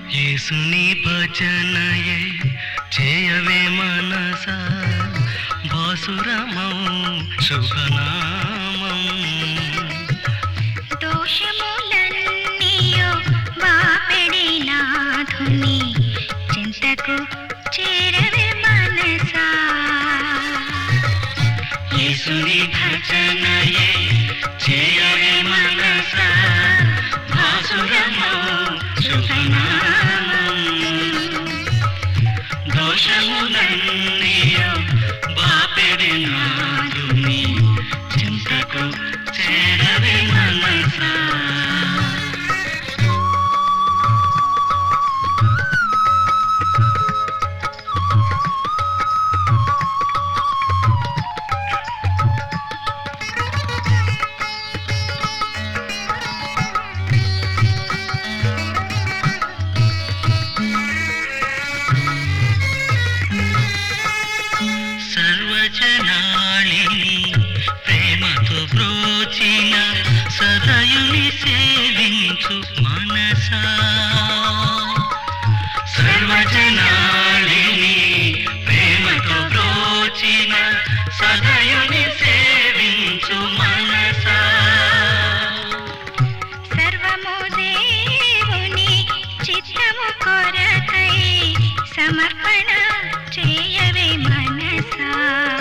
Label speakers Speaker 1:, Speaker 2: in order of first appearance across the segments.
Speaker 1: యేసుని భజనయే చేయవే మనసా బాసురమౌ శుభనామం
Speaker 2: దోషములన్నీయో బాపెడి నాథుని చింతకు చేరవే మనసా
Speaker 1: యేసుని భజనయే చేయవే మనసా బాసురమౌ శుభనామం దోషములన్నీయో బాపెడి నాథుని చింతకు చేరవే మనసా సర్వజనాళిని ప్రేమతో బ్రోచిన సదయుని సేవించు మనసా సర్వజనాళిని ప్రేమతో బ్రోచిన సదయుని సేవించు మనసా
Speaker 2: సర్వము దేవుని చిత్తము కొరకై సమర్పణ చేయవే మనసా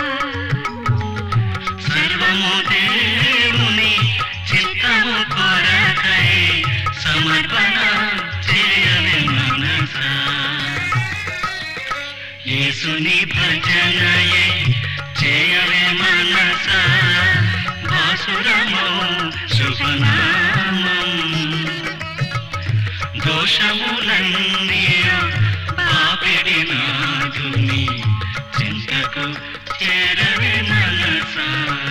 Speaker 1: సర్వము దేవుని చిత్తము కొరకై సమర్పణ చేయవే మనసా యేసుని భజనయే చేయవే మనసా బాసురమౌ శుభనామం దోషములన్నీయో బాపెడి నాథుని చింతకు చేరవే మనసా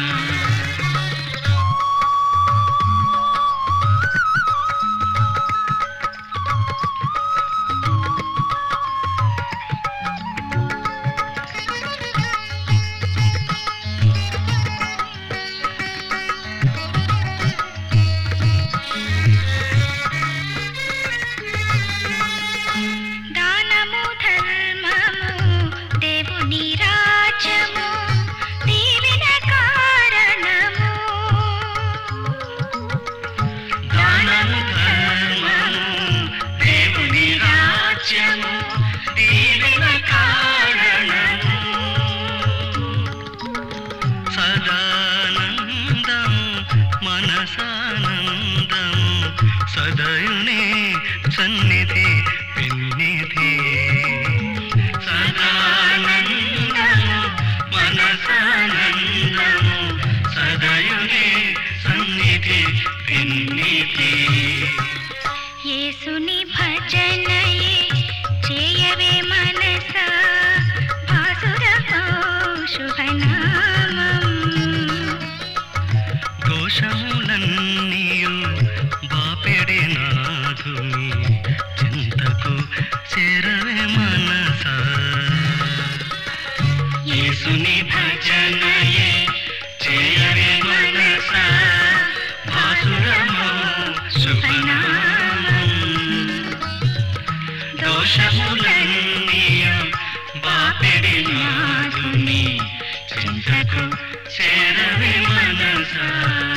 Speaker 2: దానము ధర్మము దేవుని రాజ్యము దీవెన కారణము
Speaker 1: దానము ధర్మము దేవుని రాజ్యము దీవెన కారణము సదానందము మనసానందము సదయుని సన్నిధి పెన్నిధి సదానందము మనసానందము సదయుని సన్నిధి పెన్నిధి
Speaker 2: యేసుని భజనయే చేయవే మనసా బాసురమౌ శుభనామం
Speaker 1: దోషములన్నీయు బాపెడి నాథుని చింతకు చేరవే మనసా యేసుని భజనయే చేయవే మనసా బాసురమౌ శుభనామం దోషములన్నీయు బాపెడి నాథుని చింతకు చేరవే మనసా